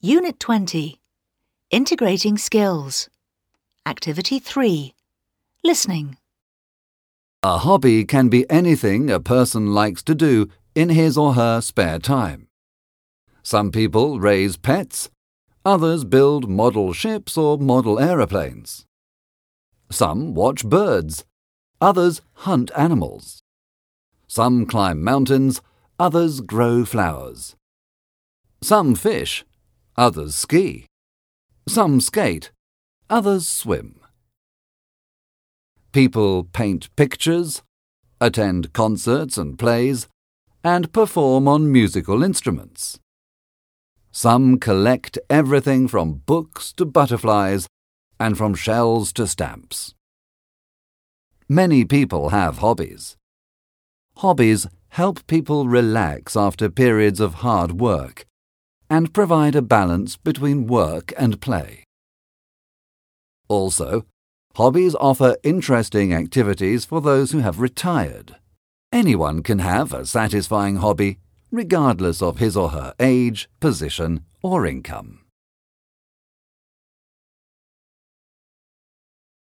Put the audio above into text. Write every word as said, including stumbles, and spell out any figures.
Unit twenty. Integrating Skills. Activity three. Listening. A hobby can be anything a person likes to do in his or her spare time. Some people raise pets, others build model ships or model aeroplanes. Some watch birds, others hunt animals. Some climb mountains, others grow flowers. Some fish, others ski. Some skate, others swim. People paint pictures, attend concerts and plays, and perform on musical instruments. Some collect everything from books to butterflies and from shells to stamps. Many people have hobbies. Hobbies help people relax after periods of hard work and provide a balance between work and play. Also, hobbies offer interesting activities for those who have retired. Anyone can have a satisfying hobby, regardless of his or her age, position, or income.